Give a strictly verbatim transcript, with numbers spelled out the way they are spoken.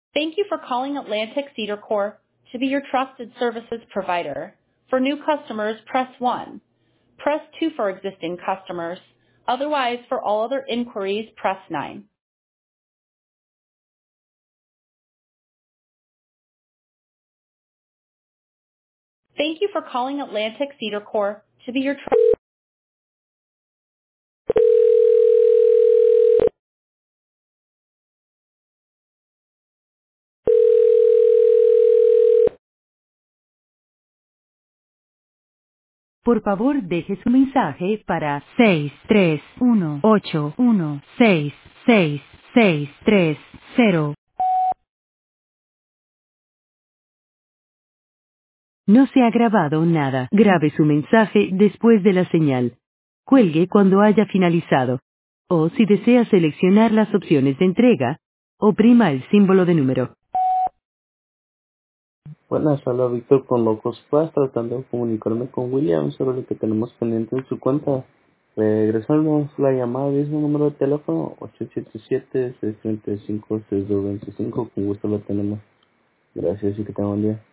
Thank you for calling Atlantic Cedar Corp to be your trusted services provider. For new customers, press one. Press two for existing customers. Otherwise, for all other inquiries, press nine. Thank you for calling Atlantic Cedar Corp to be your trusted. Por favor, deje su mensaje para seis tres uno ocho uno seis seis seis tres cero. No se ha grabado nada. Grabe su mensaje después de la señal. Cuelgue cuando haya finalizado. O si desea seleccionar las opciones de entrega, oprima el símbolo de número. Buenas, habla Víctor con Locos Plus, tratando de comunicarme con William sobre lo que tenemos pendiente en su cuenta. Regresamos la llamada de ese número de teléfono ocho siete siete, seis tres cinco, seis dos dos cinco. Con gusto lo tenemos. Gracias y que tengan buen día.